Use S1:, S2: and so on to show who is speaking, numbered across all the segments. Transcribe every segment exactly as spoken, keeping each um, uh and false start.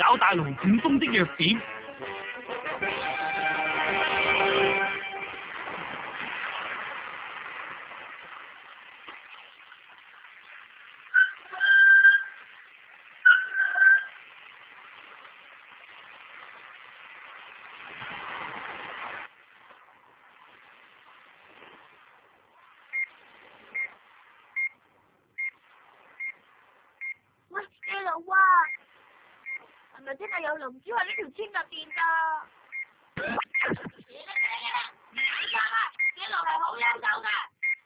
S1: 找大龍卷風的弱點。
S2: 喂，基佬啊，係咪真係有龍珠喺呢條村入邊㗎？唔係㗎，基佬係好優秀㗎。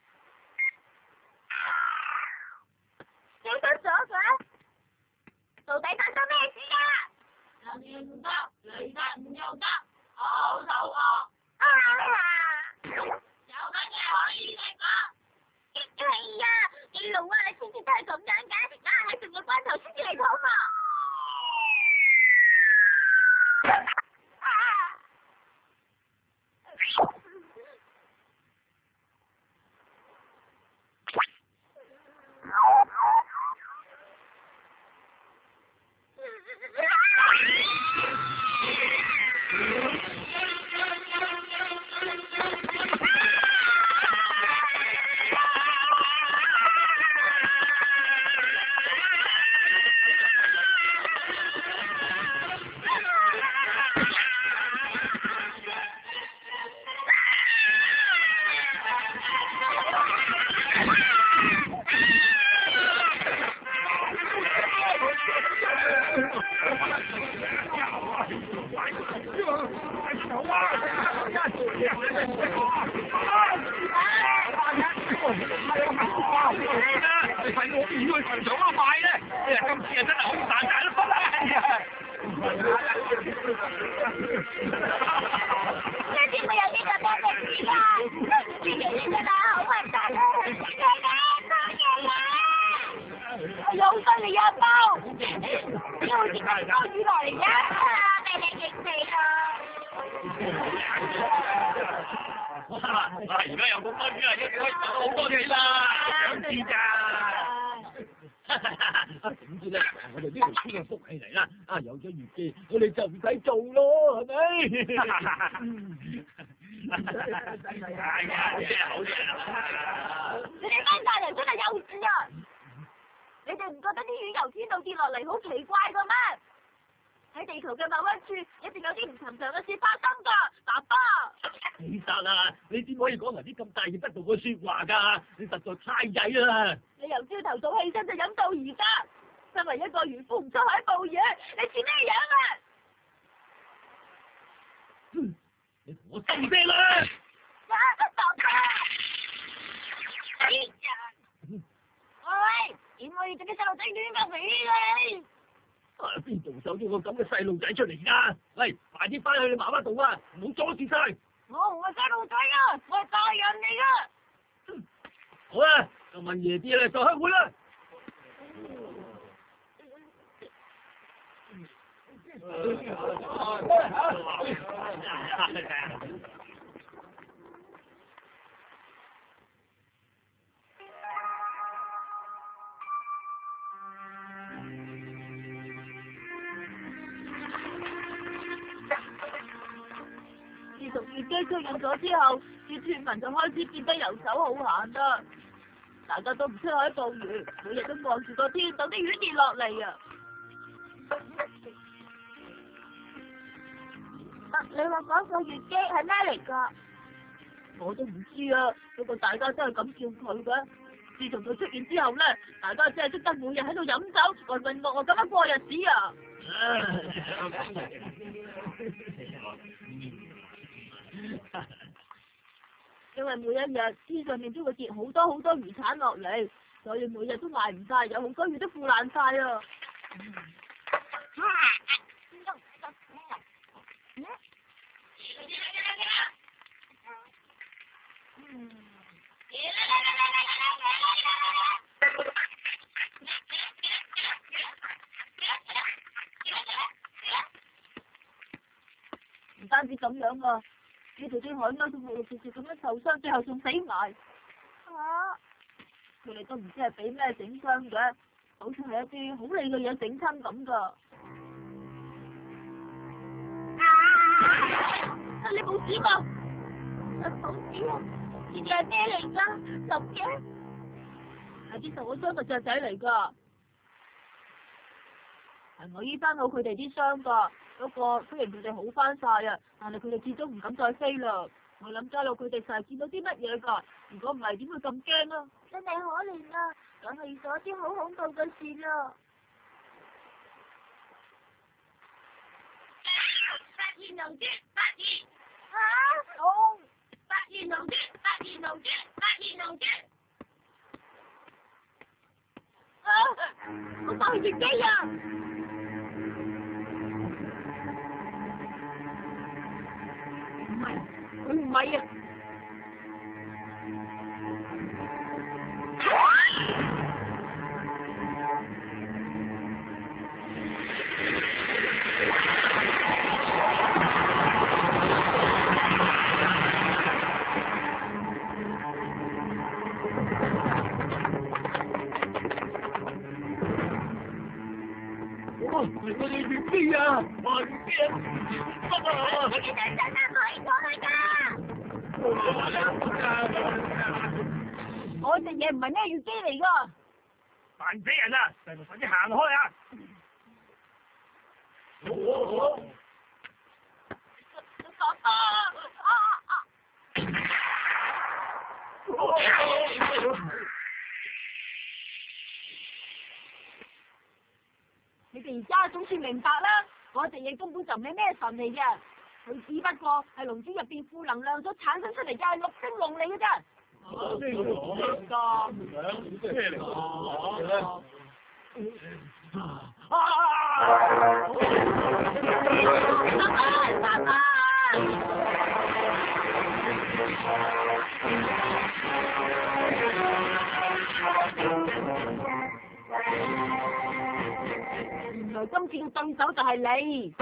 S2: 你得咗佢？到底發生咩事啊？能源唔得，雷達唔用得，好肚餓。啊！有乜嘢可以食啊？係啊，基佬啊，你千祈都係咁樣嘅，硬係仲要關頭先至嚟討我。而家有咁多魚啊，應該賺到好多錢啦，想知咋？總之咧，我哋呢條村嘅福氣嚟啦，啊有咗月記，我哋就唔使做咯，係咪？係啊，真係好嘢啊！你哋班大人真係幼稚啊！你哋唔覺得啲魚由天度跌落嚟好奇怪㗎咩？喺地球嘅某一處，一定有啲唔尋常嘅事發生㗎，爸爸。其實啊，你點可以講埋啲咁大逆不道嘅説話㗎？你實在太曳啦！你由朝頭早起身就飲到而家，身為一個漁夫唔出海捕魚，你似咩樣啊？嗯，你同我收聲啦！啊，爸爸！哎呀！喂，點可以整啲細路仔亂咁嚟呢？邊度走咗個咁嘅細路仔出嚟㗎？喂，快啲翻去你媽媽度啊！唔好阻住晒！我唔係細路仔啊，我係大人嚟㗎。好啦，就問爺啲啦，就開會啦。自從月基出現咗之後，啲村民就開始變得遊手好閒啦。大家都唔出海捕魚，每日都望住個天等啲魚跌落嚟啊！你話嗰個月基係咩嚟㗎？我都唔知啊，不過大家真係咁叫佢嘅。自從佢出現之後咧，大家真係識得每日喺度飲酒，渾渾噩噩咁樣過日子啊！因為每一日天上面都會跌好多好多魚產落嚟，所以每日都賣唔晒，有好多魚都腐爛晒啊！唔單止咁樣啊！呢度啲海鷗都陸陸續續咁樣受傷，最後仲死埋。嚇！佢哋都唔知係俾咩整傷嘅，好似係一啲好利嘅嘢整親咁㗎。 你冇紙嘛？冇紙啊！呢啲係咩嚟㗎？咁嘅？係啲受咗傷嘅雀仔嚟㗎。係我醫翻好佢哋啲傷㗎。不過雖然佢哋好翻晒啊，但係佢哋始終唔敢再飛啦。我諗揸到佢哋成日見到啲乜嘢㗎？如果唔係點會咁驚啊？真係可憐啊！咁係咗啲好恐怖嘅事啦。發現龍珠，發現啊！好！發現龍珠，發現龍珠，發現龍珠。啊！我發現機啊！唔係，佢唔係啊！
S1: 係我哋越飛啊！慢啲啊！得啊！
S2: 你哋真係可以過去㗎！我隻嘢唔係咩越機嚟㗎！
S1: 煩死人啦！細路快啲行開啊！
S2: 你哋而家總算明白啦，嗰隻嘢根本就唔係咩神嚟嘅，佢只不過係龍珠入邊負能量所產生出嚟嘅綠精龍嚟嘅啫。
S1: 咩龍嚟㗎？咩嚟㗎？
S2: 爸爸！原來今次嘅對手就係你。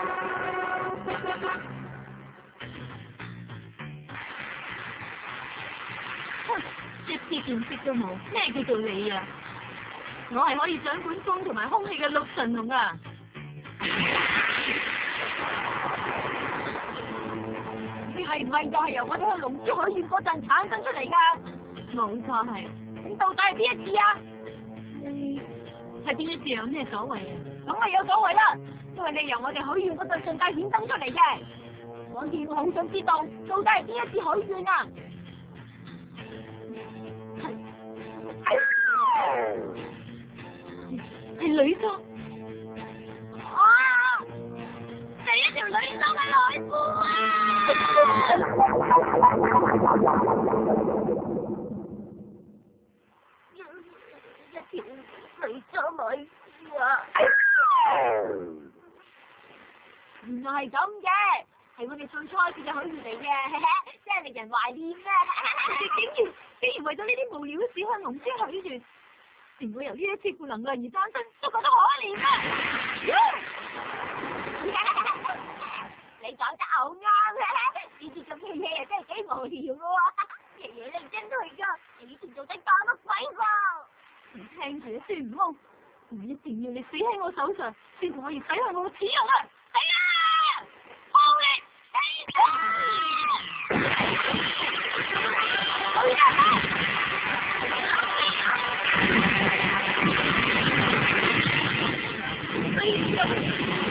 S2: 一啲見識都冇，咩叫做你啊？我係可以掌管風同埋空氣嘅陸神龍啊！你係唔係就係由我哋去龍珠海縣嗰陣產生出嚟㗎？冇錯係。咁到底係邊一次啊？你係邊一次有咩所謂啊？咁咪有所謂啦，因為你由我哋海縣嗰度順帶衍生出嚟嘅。所以我好想知道，到底係邊一次海縣啊？係女裝啊！係一條女裝嘅內褲啊！一條女裝內褲啊！原來係咁嘅，係我哋最初開始嘅海縣嚟嘅，真係令人懷念啊！竟然竟然為咗呢啲無聊嘅事向龍珠海縣。連我由呢一次負能量而誕生，都覺得可憐啊！你講得好啱啊！呢啲咁嘅嘢真係幾無聊嘅喎，爺爺認真去㗎，你以前做得假乜鬼㗎？唔聽佢嘅孫悟空，我一定要你死喺我手上，先至可以抵去我嘅恥辱啊！死啊！暴力死啊！好呀！哎呀！